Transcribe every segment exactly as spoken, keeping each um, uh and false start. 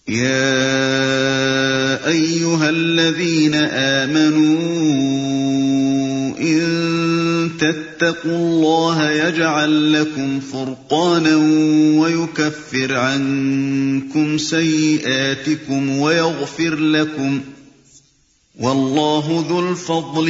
يا أيها الذين آمنوا إن تتقوا الله يجعل لكم فرقانا ويكفر عنكم سيئاتكم ويغفر لكم واللہ ذو الفضل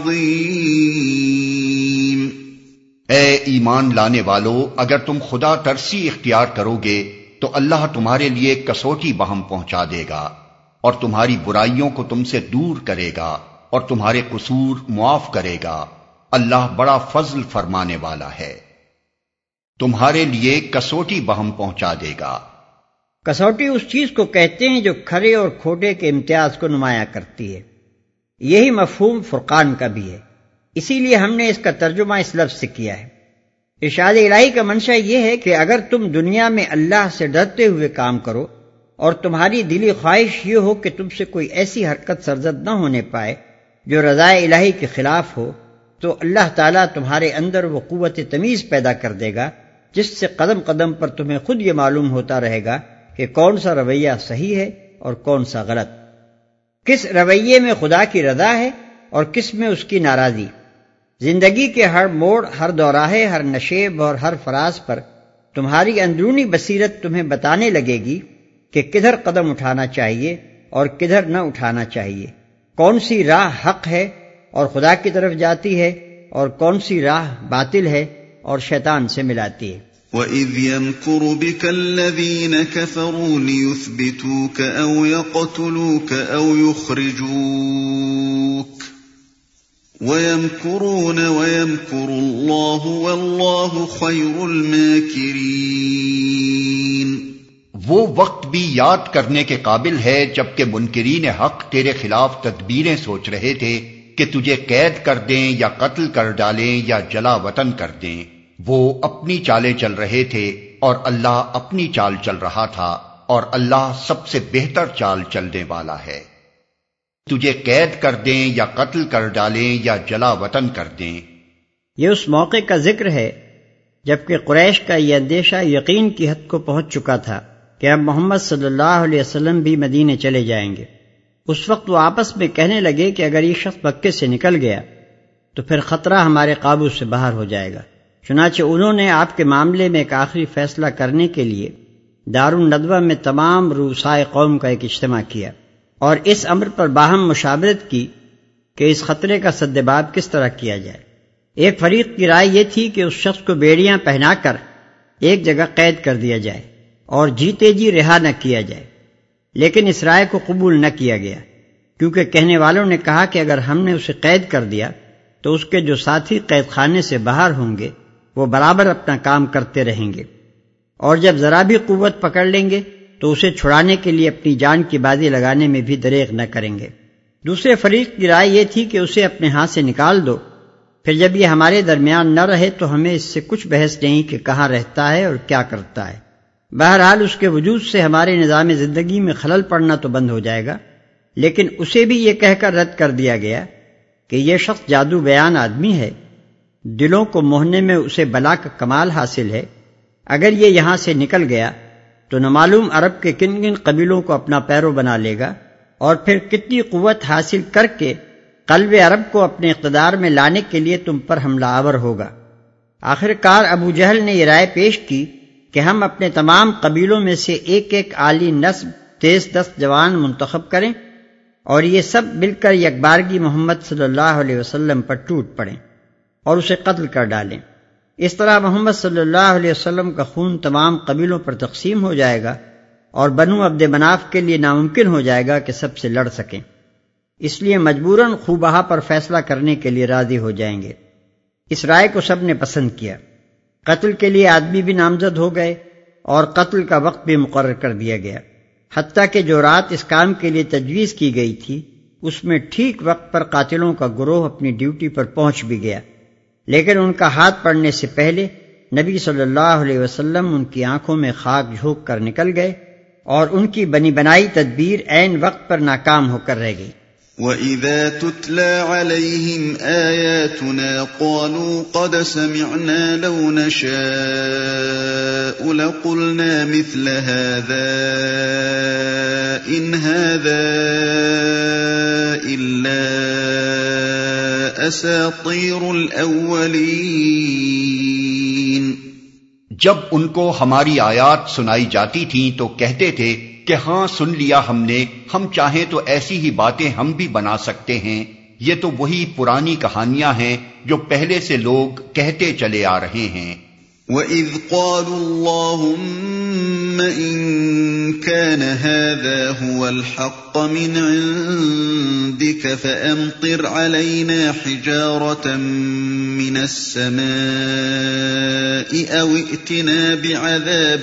العظیم۔ اے ایمان لانے والو، اگر تم خدا ترسی اختیار کرو گے تو اللہ تمہارے لیے کسوٹی بہم پہنچا دے گا اور تمہاری برائیوں کو تم سے دور کرے گا اور تمہارے قصور معاف کرے گا۔ اللہ بڑا فضل فرمانے والا ہے۔ تمہارے لیے کسوٹی بہم پہنچا دے گا۔ کسوٹی اس چیز کو کہتے ہیں جو کھرے اور کھوٹے کے امتیاز کو نمایاں کرتی ہے۔ یہی مفہوم فرقان کا بھی ہے، اسی لیے ہم نے اس کا ترجمہ اس لفظ سے کیا ہے۔ ارشاد الہی کا منشا یہ ہے کہ اگر تم دنیا میں اللہ سے ڈرتے ہوئے کام کرو اور تمہاری دلی خواہش یہ ہو کہ تم سے کوئی ایسی حرکت سرزد نہ ہونے پائے جو رضا الہی کے خلاف ہو، تو اللہ تعالیٰ تمہارے اندر وہ قوت تمیز پیدا کر دے گا جس سے قدم قدم پر تمہیں خود یہ معلوم ہوتا رہے گا کہ کون سا رویہ صحیح ہے اور کون سا غلط، کس رویے میں خدا کی رضا ہے اور کس میں اس کی ناراضی۔ زندگی کے ہر موڑ، ہر دوراہے، ہر نشیب اور ہر فراز پر تمہاری اندرونی بصیرت تمہیں بتانے لگے گی کہ کدھر قدم اٹھانا چاہیے اور کدھر نہ اٹھانا چاہیے، کون سی راہ حق ہے اور خدا کی طرف جاتی ہے اور کون سی راہ باطل ہے اور شیطان سے ملاتی ہے۔ وَإِذْ يَمْكُرُ بِكَ الَّذِينَ كَفَرُوا لِيُثْبِتُوكَ أَوْ يَقْتُلُوكَ أَوْ يُخْرِجُوكَ وَيَمْكُرُونَ وَيَمْكُرُ اللَّهُ وَاللَّهُ خَيْرُ الْمَاكِرِينَ۔ وہ وقت بھی یاد کرنے کے قابل ہے جبکہ منکرین حق تیرے خلاف تدبیریں سوچ رہے تھے کہ تجھے قید کر دیں یا قتل کر ڈالیں یا جلا وطن کر دیں۔ وہ اپنی چالیں چل رہے تھے اور اللہ اپنی چال چل رہا تھا، اور اللہ سب سے بہتر چال چلنے والا ہے۔ تجھے قید کر دیں یا قتل کر ڈالیں یا جلا وطن کر دیں۔ یہ اس موقع کا ذکر ہے جبکہ قریش کا یہ اندیشہ یقین کی حد کو پہنچ چکا تھا کہ اب محمد صلی اللہ علیہ وسلم بھی مدینے چلے جائیں گے۔ اس وقت وہ آپس میں کہنے لگے کہ اگر یہ شخص مکے سے نکل گیا تو پھر خطرہ ہمارے قابو سے باہر ہو جائے گا۔ چنانچہ انہوں نے آپ کے معاملے میں ایک آخری فیصلہ کرنے کے لیے دار الندوہ میں تمام رؤسائے قوم کا ایک اجتماع کیا اور اس امر پر باہم مشاورت کی کہ اس خطرے کا سدباب کس طرح کیا جائے۔ ایک فریق کی رائے یہ تھی کہ اس شخص کو بیڑیاں پہنا کر ایک جگہ قید کر دیا جائے اور جیتے جی رہا نہ کیا جائے، لیکن اس رائے کو قبول نہ کیا گیا، کیونکہ کہنے والوں نے کہا کہ اگر ہم نے اسے قید کر دیا تو اس کے جو ساتھی قید خانے سے باہر ہوں گے وہ برابر اپنا کام کرتے رہیں گے، اور جب ذرا بھی قوت پکڑ لیں گے تو اسے چھڑانے کے لیے اپنی جان کی بازی لگانے میں بھی دریغ نہ کریں گے۔ دوسرے فریق کی رائے یہ تھی کہ اسے اپنے ہاتھ سے نکال دو، پھر جب یہ ہمارے درمیان نہ رہے تو ہمیں اس سے کچھ بحث نہیں کہ کہاں رہتا ہے اور کیا کرتا ہے۔ بہرحال اس کے وجود سے ہمارے نظام زندگی میں خلل پڑنا تو بند ہو جائے گا، لیکن اسے بھی یہ کہہ کر رد کر دیا گیا کہ یہ شخص جادو بیان آدمی ہے، دلوں کو موہنے میں اسے بلا کا کمال حاصل ہے، اگر یہ یہاں سے نکل گیا تو نہ معلوم عرب کے کن کن قبیلوں کو اپنا پیرو بنا لے گا، اور پھر کتنی قوت حاصل کر کے قلب عرب کو اپنے اقتدار میں لانے کے لیے تم پر حملہ آور ہوگا۔ آخر کار ابو جہل نے یہ رائے پیش کی کہ ہم اپنے تمام قبیلوں میں سے ایک ایک عالی نسب تیز دست جوان منتخب کریں اور یہ سب مل کر یکبارگی محمد صلی اللہ علیہ وسلم پر ٹوٹ پڑیں اور اسے قتل کر ڈالیں۔ اس طرح محمد صلی اللہ علیہ وسلم کا خون تمام قبیلوں پر تقسیم ہو جائے گا اور بنو عبد مناف کے لیے ناممکن ہو جائے گا کہ سب سے لڑ سکیں، اس لیے مجبوراً خوبہا پر فیصلہ کرنے کے لیے راضی ہو جائیں گے۔ اس رائے کو سب نے پسند کیا۔ قتل کے لیے آدمی بھی نامزد ہو گئے اور قتل کا وقت بھی مقرر کر دیا گیا، حتیٰ کہ جو رات اس کام کے لیے تجویز کی گئی تھی اس میں ٹھیک وقت پر قاتلوں کا گروہ اپنی ڈیوٹی پر پہنچ بھی گیا، لیکن ان کا ہاتھ پڑنے سے پہلے نبی صلی اللہ علیہ وسلم ان کی آنکھوں میں خاک جھونک کر نکل گئے اور ان کی بنی بنائی تدبیر عین وقت پر ناکام ہو کر رہ گئی۔ وَإِذَا تُتْلَى عَلَيْهِمْ آيَاتُنَا قَالُوا قَدْ سَمِعْنَا لَوْ نَشَاءُ لَقُلْنَا مِثْلَ هَذَا إن هذا إلا أساطير الأولين۔ جب ان کو ہماری آیات سنائی جاتی تھیں تو کہتے تھے کہ ہاں سن لیا ہم نے، ہم چاہیں تو ایسی ہی باتیں ہم بھی بنا سکتے ہیں، یہ تو وہی پرانی کہانیاں ہیں جو پہلے سے لوگ کہتے چلے آ رہے ہیں۔ وَإِذْ قَالُوا اللَّهُمَّ إِن كَانَ هَذَا هُوَ الْحَقَّ مِنْ عِنْدِكَ فَأَمْطِرْ عَلَيْنَا حِجَارَةً مِنَ السَّمَاءِ أَوْ ائْتِنَا بِعَذَابٍ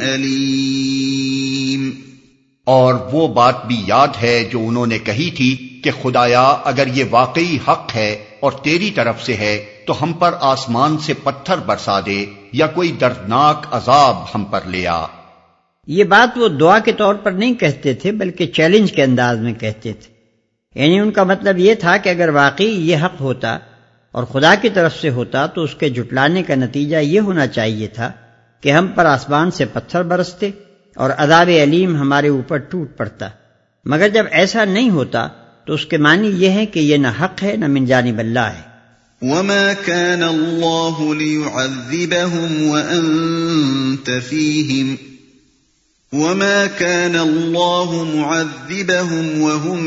أَلِيمٍ۔ اور وہ بات بھی یاد ہے جو انہوں نے کہی تھی کہ خدایا اگر یہ واقعی حق ہے اور تیری طرف سے ہے تو ہم پر آسمان سے پتھر برسا دے یا کوئی دردناک عذاب ہم پر لے آ۔ یہ بات وہ دعا کے طور پر نہیں کہتے تھے بلکہ چیلنج کے انداز میں کہتے تھے، یعنی ان کا مطلب یہ تھا کہ اگر واقعی یہ حق ہوتا اور خدا کی طرف سے ہوتا تو اس کے جھٹلانے کا نتیجہ یہ ہونا چاہیے تھا کہ ہم پر آسمان سے پتھر برستے اور عذاب علیم ہمارے اوپر ٹوٹ پڑتا، مگر جب ایسا نہیں ہوتا تو اس کے معنی یہ ہے کہ یہ نہ حق ہے نہ من جانب اللہ ہے۔ وَمَا كَانَ اللَّهُ لِيُعَذِّبَهُمْ وَأَنْتَ فِيهِمْ وَمَا كَانَ اللَّهُ مُعَذِّبَهُمْ وَهُمْ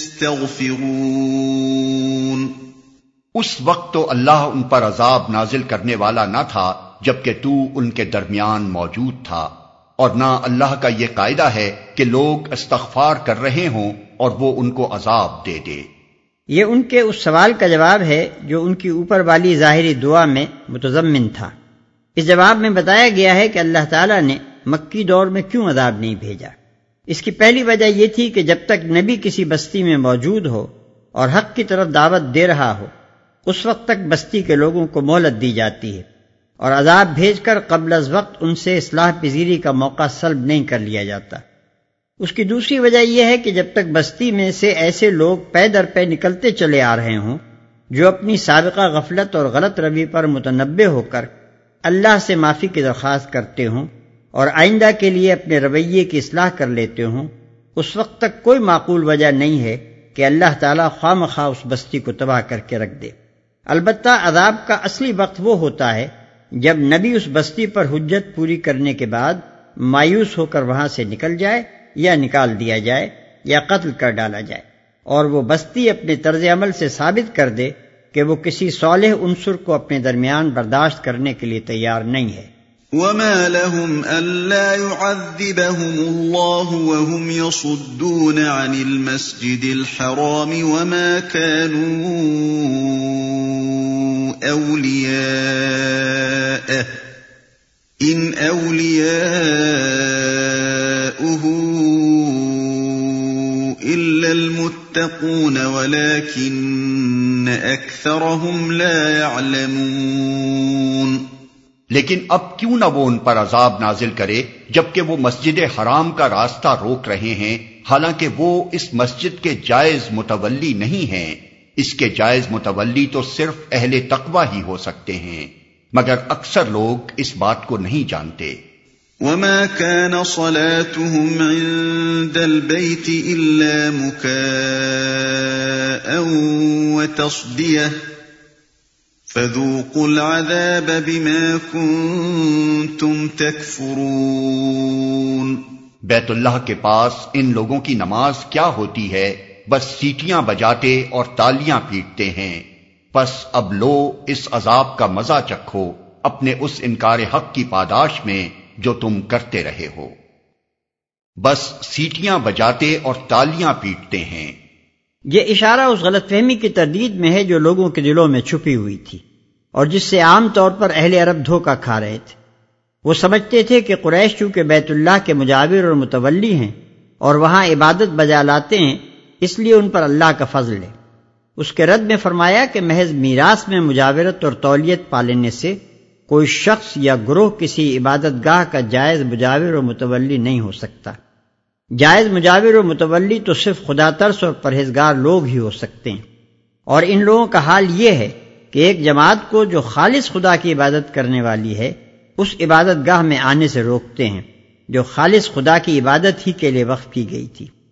يَسْتَغْفِرُونَ۔ اس وقت تو اللہ ان پر عذاب نازل کرنے والا نہ تھا جبکہ تو ان کے درمیان موجود تھا، اور نہ اللہ کا یہ قاعدہ ہے کہ لوگ استغفار کر رہے ہوں اور وہ ان کو عذاب دے دے۔ یہ ان کے اس سوال کا جواب ہے جو ان کی اوپر والی ظاہری دعا میں متضمن تھا۔ اس جواب میں بتایا گیا ہے کہ اللہ تعالیٰ نے مکی دور میں کیوں عذاب نہیں بھیجا۔ اس کی پہلی وجہ یہ تھی کہ جب تک نبی کسی بستی میں موجود ہو اور حق کی طرف دعوت دے رہا ہو اس وقت تک بستی کے لوگوں کو مہلت دی جاتی ہے، اور عذاب بھیج کر قبل از وقت ان سے اصلاح پذیری کا موقع سلب نہیں کر لیا جاتا۔ اس کی دوسری وجہ یہ ہے کہ جب تک بستی میں سے ایسے لوگ پے در پے نکلتے چلے آ رہے ہوں جو اپنی سابقہ غفلت اور غلط روی پر متنبہ ہو کر اللہ سے معافی کی درخواست کرتے ہوں اور آئندہ کے لیے اپنے رویے کی اصلاح کر لیتے ہوں، اس وقت تک کوئی معقول وجہ نہیں ہے کہ اللہ تعالیٰ خواہ مخواہ اس بستی کو تباہ کر کے رکھ دے۔ البتہ عذاب کا اصلی وقت وہ ہوتا ہے جب نبی اس بستی پر حجت پوری کرنے کے بعد مایوس ہو کر وہاں سے نکل جائے یا نکال دیا جائے یا قتل کر ڈالا جائے، اور وہ بستی اپنے طرز عمل سے ثابت کر دے کہ وہ کسی صالح عنصر کو اپنے درمیان برداشت کرنے کے لیے تیار نہیں ہے۔ وَمَا لَهُمْ أَلَّا يُعَذِّبَهُمُ اللَّهُ وَهُمْ يَصُدُّونَ عَنِ الْمَسْجِدِ الْحَرَامِ وَمَا كَانُوا أَوْلِيَاءَهُ إِنْ أَوْلِيَاؤُهُ إِلَّا الْمُتَّقُونَ وَلَكِنَّ أَكْثَرَهُمْ لَا يَعْلَمُونَ۔ لیکن اب کیوں نہ وہ ان پر عذاب نازل کرے جبکہ وہ مسجد حرام کا راستہ روک رہے ہیں، حالانکہ وہ اس مسجد کے جائز متولی نہیں ہیں۔ اس کے جائز متولی تو صرف اہل تقوی ہی ہو سکتے ہیں، مگر اکثر لوگ اس بات کو نہیں جانتے۔ وَمَا كَانَ صَلَاتُهُمْ عِندَ الْبَيْتِ إِلَّا مُكَاءً وَتَصْدِيَةً فَذُوقُوا الْعَذَابَ بِمَا كُنتُمْ تَكْفُرُونَ۔ بیت اللہ کے پاس ان لوگوں کی نماز کیا ہوتی ہے، بس سیٹیاں بجاتے اور تالیاں پیٹتے ہیں، پس اب لو اس عذاب کا مزہ چکھو اپنے اس انکار حق کی پاداش میں جو تم کرتے رہے ہو۔ بس سیٹیاں بجاتے اور تالیاں پیٹتے ہیں۔ یہ اشارہ اس غلط فہمی کی تردید میں ہے جو لوگوں کے دلوں میں چھپی ہوئی تھی اور جس سے عام طور پر اہل عرب دھوکہ کھا رہے تھے۔ وہ سمجھتے تھے کہ قریش چونکہ بیت اللہ کے مجاور اور متولی ہیں اور وہاں عبادت بجا لاتے ہیں، اس لیے ان پر اللہ کا فضل ہے۔ اس کے رد میں فرمایا کہ محض میراث میں مجاورت اور تولیت پالنے سے کوئی شخص یا گروہ کسی عبادت گاہ کا جائز مجاور اور متولی نہیں ہو سکتا۔ جائز مجاور و متولی تو صرف خدا ترس اور پرہیزگار لوگ ہی ہو سکتے ہیں، اور ان لوگوں کا حال یہ ہے کہ ایک جماعت کو جو خالص خدا کی عبادت کرنے والی ہے اس عبادت گاہ میں آنے سے روکتے ہیں جو خالص خدا کی عبادت ہی کے لیے وقف کی گئی تھی۔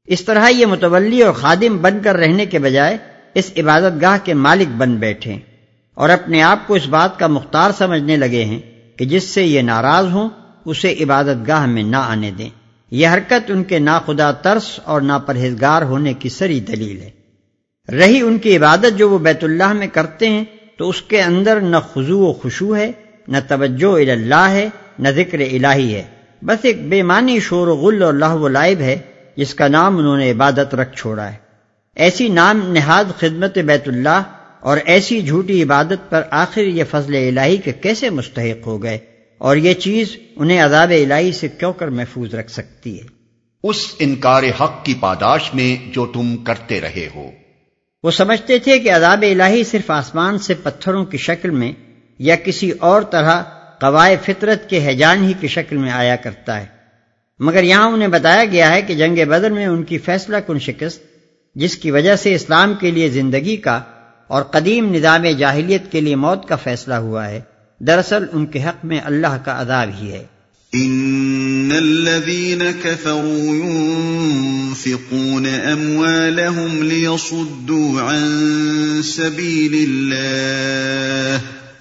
اس طرح یہ متولی اور خادم بن کر رہنے کے بجائے اس عبادت گاہ کے مالک بن بیٹھے اور اپنے آپ کو اس بات کا مختار سمجھنے لگے ہیں کہ جس سے یہ ناراض ہوں اسے عبادت گاہ میں نہ آنے دیں۔ یہ حرکت ان کے ناخدا ترس اور ناپرہیزگار ہونے کی سری دلیل ہے۔ رہی ان کی عبادت جو وہ بیت اللہ میں کرتے ہیں تو اس کے اندر نہ خضوع و خشوع ہے، نہ توجہ الی اللہ ہے، نہ ذکر الہی ہے، بس ایک بے معنی شور و غل اور لہو و لعب ہے جس کا نام انہوں نے عبادت رکھ چھوڑا ہے۔ ایسی نام نہاد خدمت بیت اللہ اور ایسی جھوٹی عبادت پر آخر یہ فضل الہی کے کیسے مستحق ہو گئے، اور یہ چیز انہیں عذاب الہی سے کیوں کر محفوظ رکھ سکتی ہے؟ اس انکار حق کی پاداش میں جو تم کرتے رہے ہو۔ وہ سمجھتے تھے کہ عذاب الہی صرف آسمان سے پتھروں کی شکل میں یا کسی اور طرح قوائے فطرت کے ہیجان ہی کی شکل میں آیا کرتا ہے، مگر یہاں انہیں بتایا گیا ہے کہ جنگ بدر میں ان کی فیصلہ کن شکست، جس کی وجہ سے اسلام کے لیے زندگی کا اور قدیم نظام جاہلیت کے لیے موت کا فیصلہ ہوا ہے، دراصل ان کے حق میں اللہ کا عذاب ہی ہے۔ ان الذين كفروا ينفقون اموالهم ليصدوا عن سبيل الله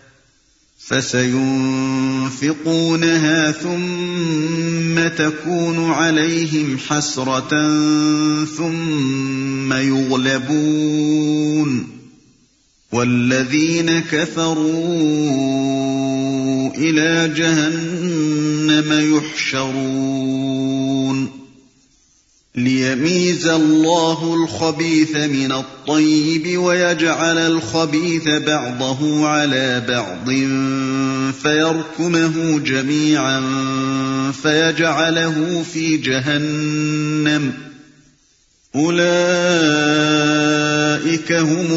فسينفقونها ثم تكون عليهم حسرة ثم يغلبون والذين كفروا إلى جهنم يحشرون ليميز الله الخبيث من الطيب ويجعل الخبيث بعضه على بعض فيركمه جميعا فيجعله في جهنم أولئك هم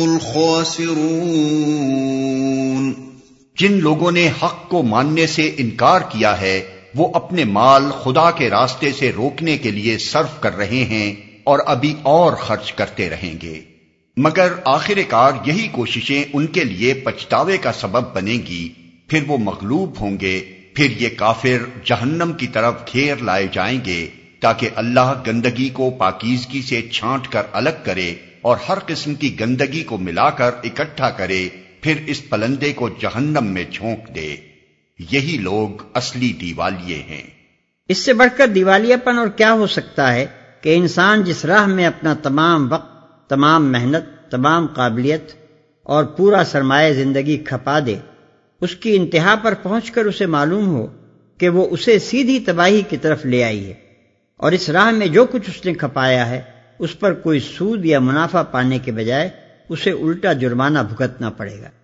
الخاسرون۔ جن لوگوں نے حق کو ماننے سے انکار کیا ہے وہ اپنے مال خدا کے راستے سے روکنے کے لیے صرف کر رہے ہیں اور ابھی اور خرچ کرتے رہیں گے، مگر آخر کار یہی کوششیں ان کے لیے پچھتاوے کا سبب بنیں گی، پھر وہ مغلوب ہوں گے، پھر یہ کافر جہنم کی طرف گھیر لائے جائیں گے تاکہ اللہ گندگی کو پاکیزگی سے چھانٹ کر الگ کرے اور ہر قسم کی گندگی کو ملا کر اکٹھا کرے، پھر اس پلندے کو جہنم میں جھونک دے۔ یہی لوگ اصلی دیوالیے ہیں۔ اس سے بڑھ کر دیوالیہ پن اور کیا ہو سکتا ہے کہ انسان جس راہ میں اپنا تمام وقت، تمام محنت، تمام قابلیت اور پورا سرمایہ زندگی کھپا دے، اس کی انتہا پر پہنچ کر اسے معلوم ہو کہ وہ اسے سیدھی تباہی کی طرف لے آئی ہے، اور اس راہ میں جو کچھ اس نے کھپایا ہے اس پر کوئی سود یا منافع پانے کے بجائے اسے الٹا جرمانہ بھگتنا پڑے گا۔